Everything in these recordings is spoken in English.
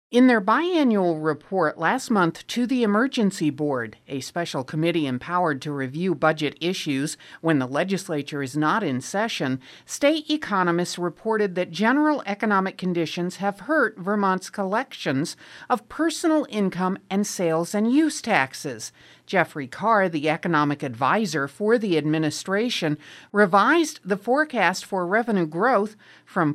In their biannual report last month to the Emergency Board, a special committee empowered to review budget issues when the legislature is not in session, state economists reported that general economic conditions have hurt Vermont's collections of personal income and sales and use taxes. Jeffrey Carr, the economic advisor for the administration, revised the forecast for revenue growth from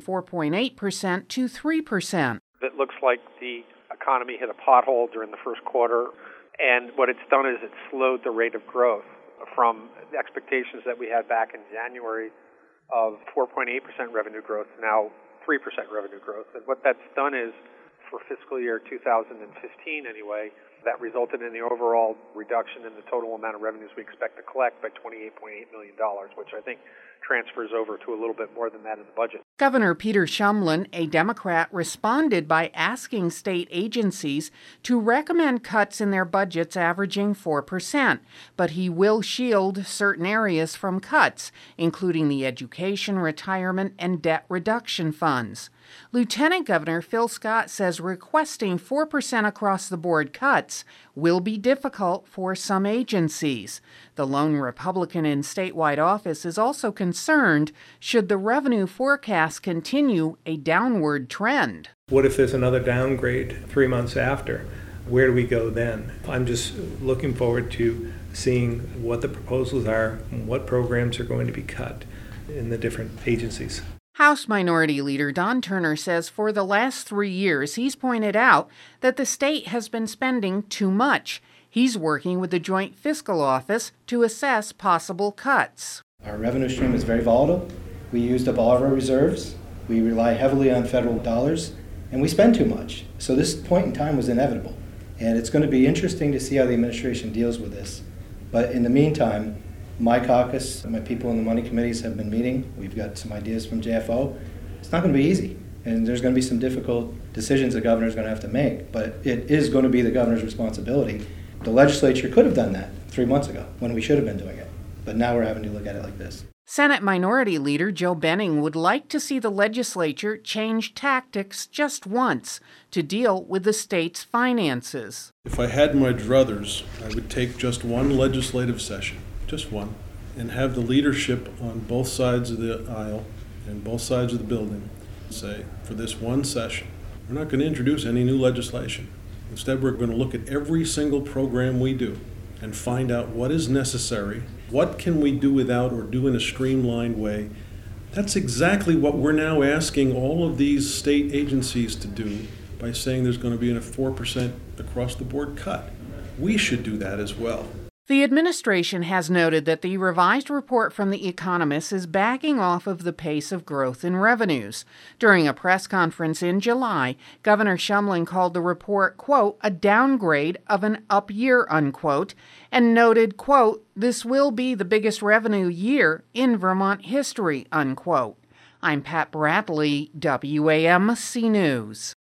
4.8% to 3%. It looks like the economy hit a pothole during the first quarter, and what it's done is it's slowed the rate of growth from the expectations that we had back in January of 4.8% revenue growth to now 3% revenue growth. And what that's done is, for fiscal year 2015 anyway, that resulted in the overall reduction in the total amount of revenues we expect to collect by $28.8 million, which I think transfers over to a little bit more than that in the budget. Governor Peter Shumlin, a Democrat, responded by asking state agencies to recommend cuts in their budgets averaging 4%, but he will shield certain areas from cuts, including the education, retirement, and debt reduction funds. Lieutenant Governor Phil Scott says requesting 4% across-the-board cuts will be difficult for some agencies. The lone Republican in statewide office is also concerned should the revenue forecast continue a downward trend. What if there's another downgrade 3 months after? Where do we go then? I'm just looking forward to seeing what the proposals are and what programs are going to be cut in the different agencies. House Minority Leader Don Turner says for the last 3 years, he's pointed out that the state has been spending too much. He's working with the Joint Fiscal Office to assess possible cuts. Our revenue stream is very volatile. We used up all of our reserves. We rely heavily on federal dollars, and we spend too much. So this point in time was inevitable. And it's going to be interesting to see how the administration deals with this. But in the meantime, my caucus and my people in the money committees have been meeting. We've got some ideas from JFO. It's not going to be easy, and there's going to be some difficult decisions the governor's going to have to make, but it is going to be the governor's responsibility. The legislature could have done that 3 months ago when we should have been doing it, but now we're having to look at it like this. Senate Minority Leader Joe Benning would like to see the legislature change tactics just once to deal with the state's finances. If I had my druthers, I would take just one legislative session, just one, and have the leadership on both sides of the aisle and both sides of the building say, for this one session, we're not going to introduce any new legislation. Instead, we're going to look at every single program we do and find out what is necessary, what can we do without or do in a streamlined way. That's exactly what we're now asking all of these state agencies to do by saying there's going to be a 4% across-the-board cut. We should do that as well. The administration has noted that the revised report from The Economist is backing off of the pace of growth in revenues. During a press conference in July, Governor Shumlin called the report, quote, a downgrade of an up year, unquote, and noted, quote, this will be the biggest revenue year in Vermont history, unquote. I'm Pat Bradley, WAMC News.